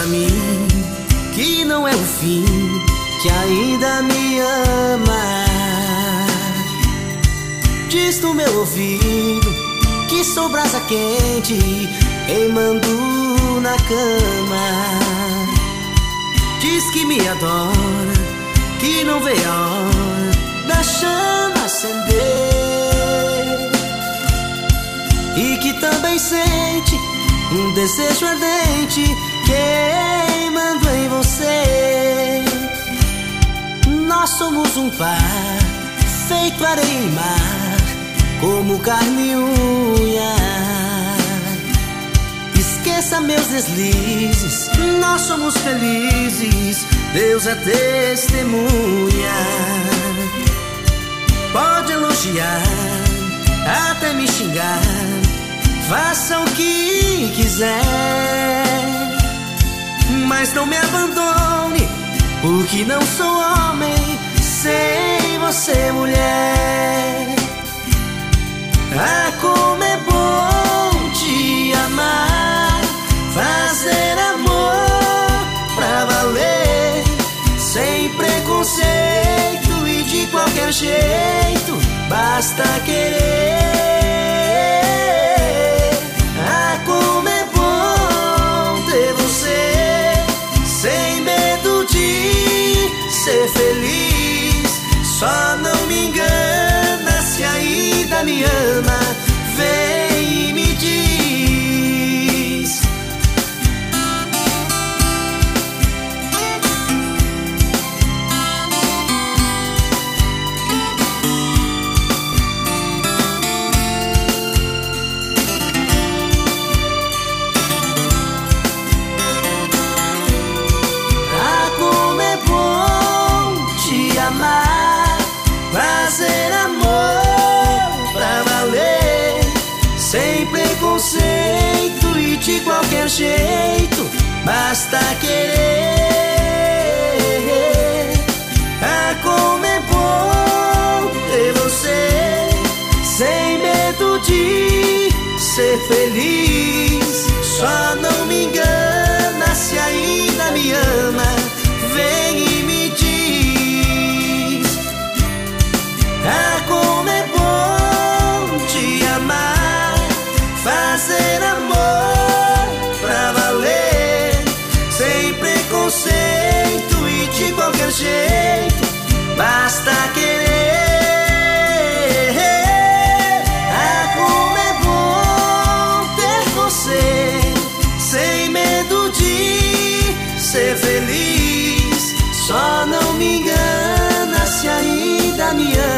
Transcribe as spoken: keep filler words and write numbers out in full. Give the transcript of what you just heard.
mim que não é o fim, que ainda me ama. Diz no meu ouvido que sou brasa quente, queimando na cama. Diz que me adora, que não vê a hora da chama acender, e que também sente um desejo ardente queimando em você. Nós somos um par, feito areia e mar, como carne e unha. Esqueça meus deslizes, nós somos felizes, Deus é testemunha. Pode elogiar, até me xingar, faça o que quiser, mas não me abandone, porque não sou homem sem você, mulher. Ah, como é bom te amar, fazer amor pra valer, sem preconceito e de qualquer jeito, basta querer. Ah, como é bom ter você, sem medo de ser feliz. Só não me engana, se ainda me ama, vem e me diz. Ah, como é bom te amar, fazer amor pra valer, sem preconceito e de qualquer jeito, basta querer. Ah, como é bom ter você, sem medo de ser feliz. Só não me engana, se ainda me ama, vem e me diz. Ah, como é bom te amar, fazer amor pra valer, sem preconceito e de qualquer jeito, basta querer. Ah, como é bom ter você, sem medo de ser feliz. Só não me engana, se ainda me ama,